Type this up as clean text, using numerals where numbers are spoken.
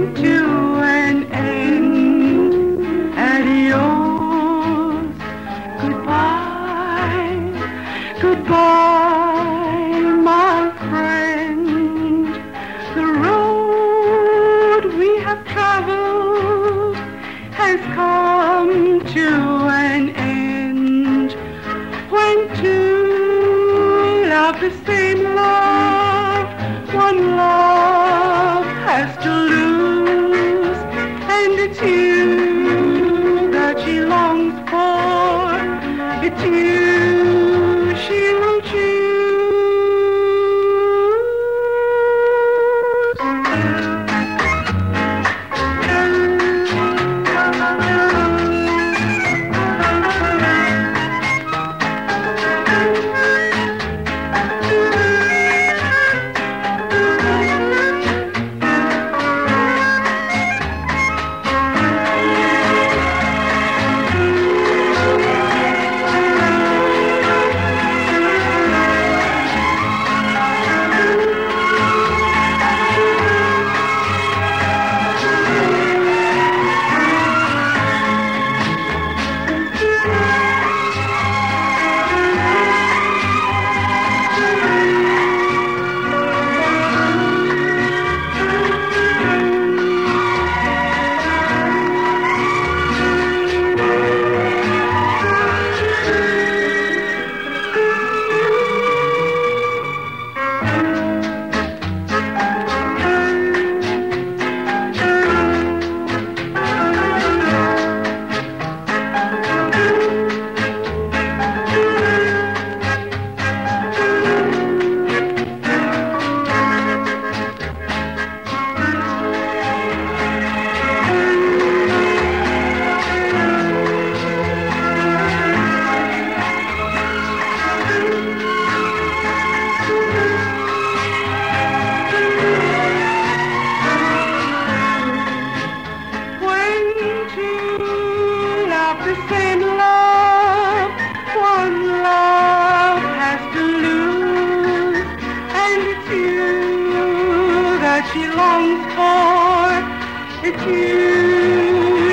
to an end. Adios, goodbye, goodbye, my friend. The road we have traveled has come to an end. When two love the same love, one love has to lose, and it's you that she longs for, it's you she will choose. The same love, one love has to lose, and it's you that she longs for, it's you